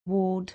Award.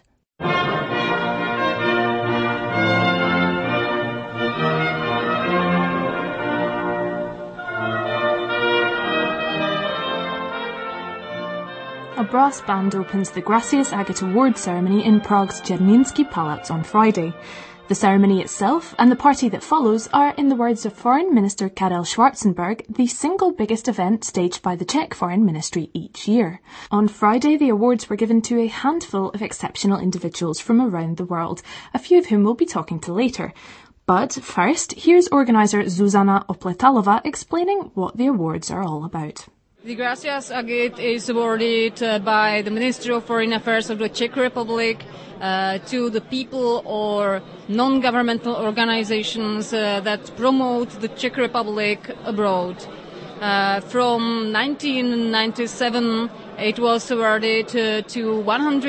A brass band opens the Gracias Agate Award ceremony in Prague's Czerniński Palace on Friday. The ceremony itself and the party that follows are, in the words of Foreign Minister Karel Schwarzenberg, the single biggest event staged by the Czech Foreign Ministry each year. On Friday, the awards were given to a handful of exceptional individuals from around the world, a few of whom we'll be talking to later. But first, here's organiser Zuzana Opletalova explaining what the awards are all about. The Gracias Agate is awarded by the Ministry of Foreign Affairs of the Czech Republic to the people or non-governmental organizations that promote the Czech Republic abroad. From 1997, it was awarded to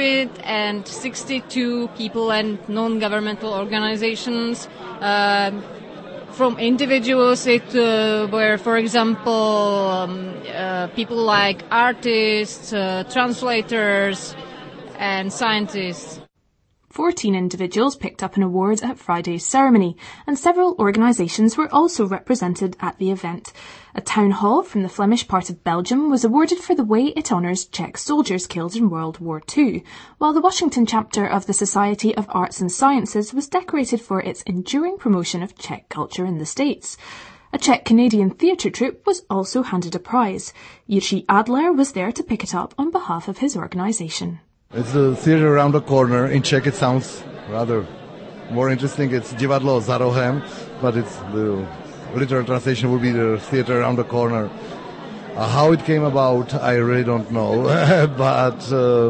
162 people and non-governmental organizations. From individuals, it were, for example, people like artists, translators, and scientists. 14 individuals picked up an award at Friday's ceremony, and several organisations were also represented at the event. A town hall from the Flemish part of Belgium was awarded for the way it honours Czech soldiers killed in World War II, while the Washington chapter of the Society of Arts and Sciences was decorated for its enduring promotion of Czech culture in the States. A Czech-Canadian theatre troupe was also handed a prize. Jiří Adler was there to pick it up on behalf of his organisation. It's the theatre around the corner. In Czech it sounds rather more interesting. It's Divadlo za rohem, but it's the literal translation would be the theatre around the corner. How it came about, I really don't know, but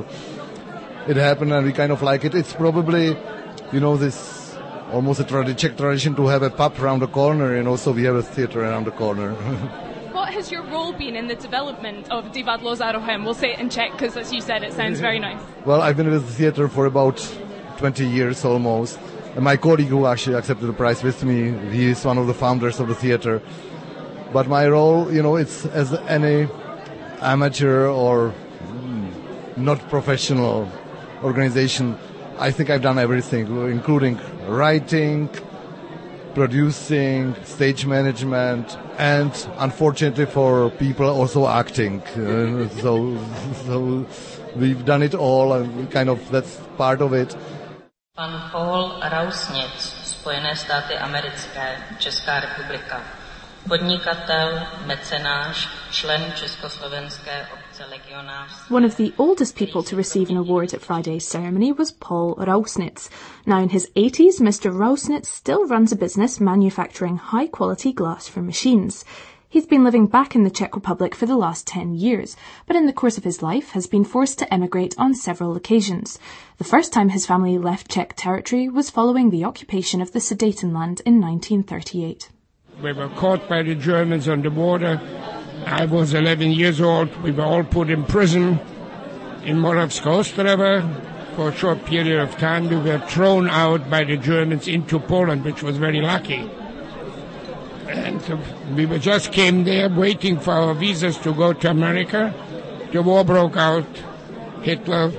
it happened and we kind of like it. It's probably, this almost a Czech tradition to have a pub around the corner, so we have a theatre around the corner. What has your role been in the development of Divadlo za rohem? We'll say it in Czech because, as you said, it sounds very nice. Well, I've been with the theatre for about 20 years almost. And my colleague who actually accepted the prize with me, he is one of the founders of the theatre. But my role, it's as any amateur or not professional organization. I think I've done everything, including writing, producing, stage management, and unfortunately for people also acting. So we've done it all, and that's part of it. Pan Paul Rausnic, Spojené státy americké, Česká republika. Podnikatel, mecenáš, člen Československé obce legionářské. One of the oldest people to receive an award at Friday's ceremony was Paul Rausnitz. Now in his 80s, Mr. Rausnitz still runs a business manufacturing high-quality glass for machines. He's been living back in the Czech Republic for the last 10 years, but in the course of his life has been forced to emigrate on several occasions. The first time his family left Czech territory was following the occupation of the Sudetenland in 1938. We were caught by the Germans on the border. I was 11 years old. We were all put in prison in Moravska Ostrava for a short period of time. We were thrown out by the Germans into Poland, which was very lucky. And we just came there waiting for our visas to go to America. The war broke out. Hitler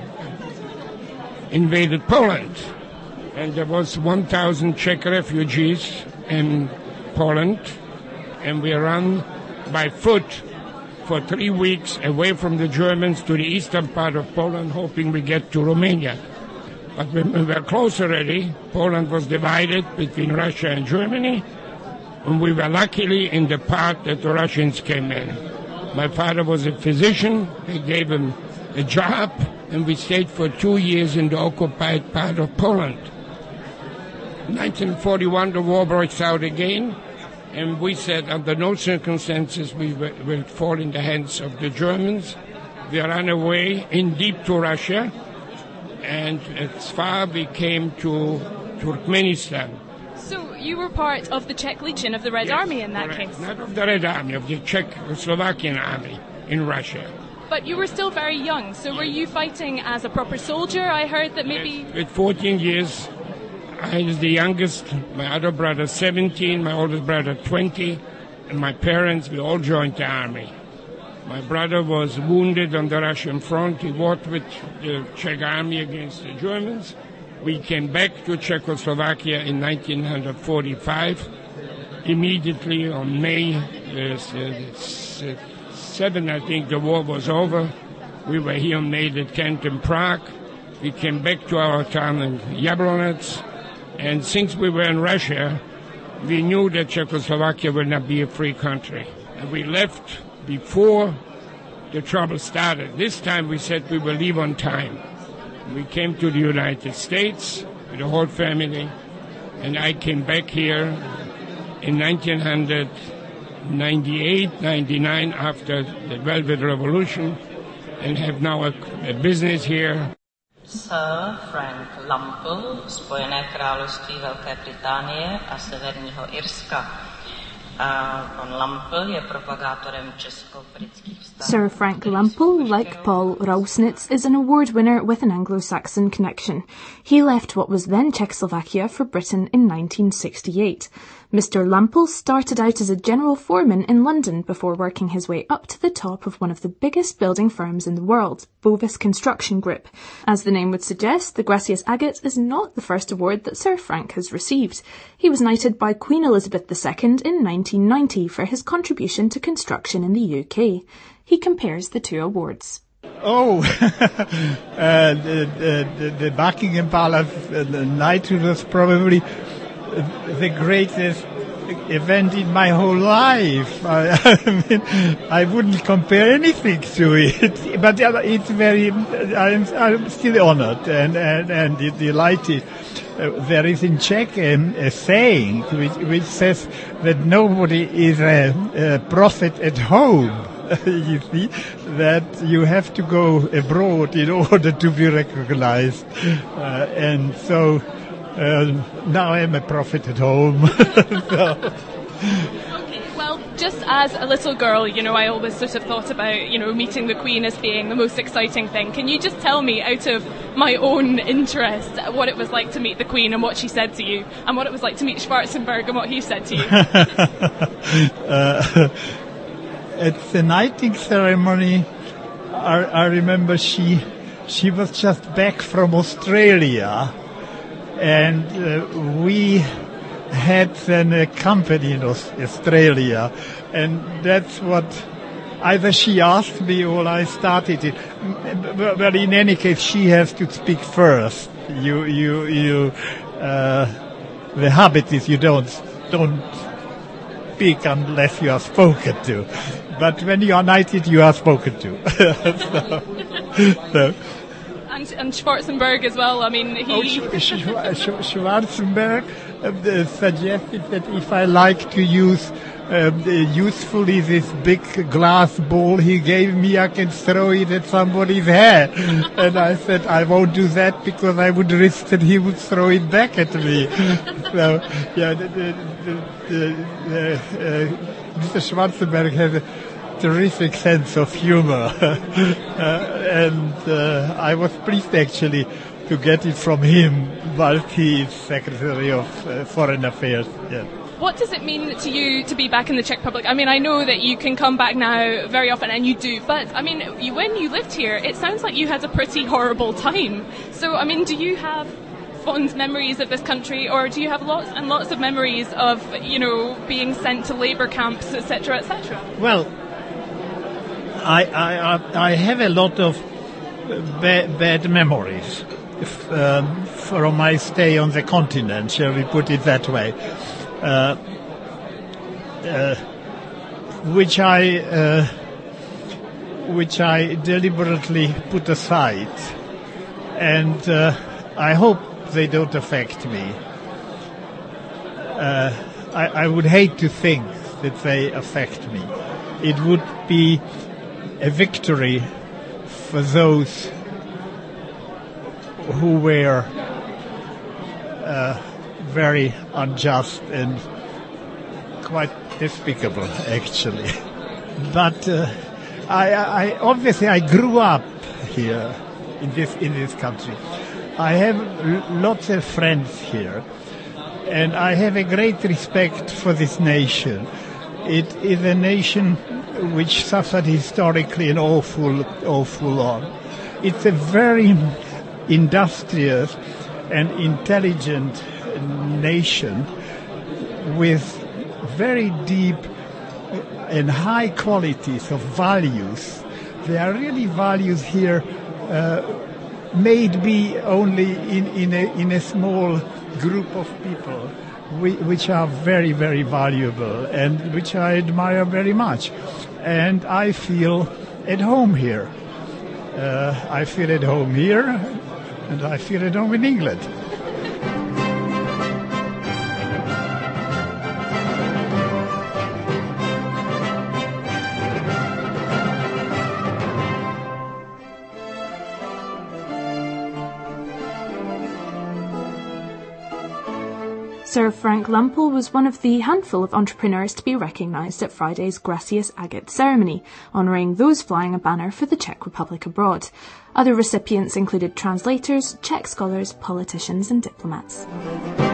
invaded Poland. And there was 1,000 Czech refugees in Poland. And we ran by foot for 3 weeks away from the Germans to the eastern part of Poland, hoping we get to Romania. But when we were close already, Poland was divided between Russia and Germany. And we were luckily in the part that the Russians came in. My father was a physician. They gave him a job, and we stayed for 2 years in the occupied part of Poland. In 1941, the war breaks out again, and we said under no circumstances we will fall in the hands of the Germans. We ran away in deep to Russia, and as far we came to Turkmenistan. So you were part of the Czech Legion of the Red Army in that correct. case? Not of the Red Army, of the Czechoslovakian army in Russia. But you were still very young, so were you fighting as a proper soldier? I heard that maybe... Yes. With 14 years, I was the youngest, my other brother 17, my oldest brother 20, and my parents, we all joined the army. My brother was wounded on the Russian front. He fought with the Czech army against the Germans. We came back to Czechoslovakia in 1945. Immediately on May 7, I think, the war was over. We were here on May the 10th in Prague. We came back to our town in Jablonec. And since we were in Russia, we knew that Czechoslovakia would not be a free country. And we left before the trouble started. This time we said we will leave on time. We came to the United States with the whole family, and I came back here in 1998, 99 after the Velvet Revolution, and have now a business here. Sir Frank Lampl, Spojené království Velké Británie a Severního Irska. Pan Lampl je propagátorem česko-britských vztahů. Sir Frank Lampl, like Paul Rausnitz, is an award winner with an Anglo-Saxon connection. He left what was then Czechoslovakia for Britain in 1968. Mr. Lampl started out as a general foreman in London before working his way up to the top of one of the biggest building firms in the world, Bovis Construction Group. As the name would suggest, the Gracias Agate is not the first award that Sir Frank has received. He was knighted by Queen Elizabeth II in 1990 for his contribution to construction in the UK. He compares the two awards. Oh, the Buckingham Palace knighthood was probably the greatest event in my whole life. I wouldn't compare anything to it, but it's very. I'm still honored and delighted. There is in Czech a saying which says that nobody is a prophet at home. You see, that you have to go abroad in order to be recognized, and so. Now I'm a prophet at home. So. Okay, well, just as a little girl, I always sort of thought about, meeting the Queen as being the most exciting thing. Can you just tell me, out of my own interest, what it was like to meet the Queen and what she said to you, and what it was like to meet Schwarzenberg and what he said to you? At the knighting ceremony, I remember she was just back from Australia. And we had then a company in Australia, and that's what either she asked me or I started it. Well, in any case, she has to speak first. The habit is you don't speak unless you are spoken to. But when you are knighted, you are spoken to. so. And Schwarzenberg as well. I mean, Schwarzenberg suggested that if I like to use usefully this big glass ball he gave me, I can throw it at somebody's head. And I said I won't do that because I would risk that he would throw it back at me. So, yeah, Mr. Schwarzenberg has a terrific sense of humor, and I was pleased actually to get it from him while he is Secretary of Foreign Affairs. Yeah. What does it mean to you to be back in the Czech Republic? I mean, I know that you can come back now very often, and you do, but I mean, when you lived here, it sounds like you had a pretty horrible time. So, I mean, do you have fond memories of this country, or do you have lots and lots of memories of, being sent to labour camps, etc., etc.? Well, I have a lot of bad memories from my stay on the continent, shall we put it that way, which I deliberately put aside, and I hope they don't affect me. I would hate to think that they affect me. It would be a victory for those who were very unjust and quite despicable, actually. But I obviously grew up here in this country. I have lots of friends here, and I have a great respect for this nation. it is a nation which suffered historically an awful loss. It's a very industrious and intelligent nation with very deep and high qualities of values. There are really values here maybe only in a small group of people, which are very, very valuable and which I admire very much. And I feel at home here. I feel at home here, and I feel at home in England. Sir Frank Lumpel was one of the handful of entrepreneurs to be recognised at Friday's Gracias Agit ceremony, honouring those flying a banner for the Czech Republic abroad. Other recipients included translators, Czech scholars, politicians and diplomats.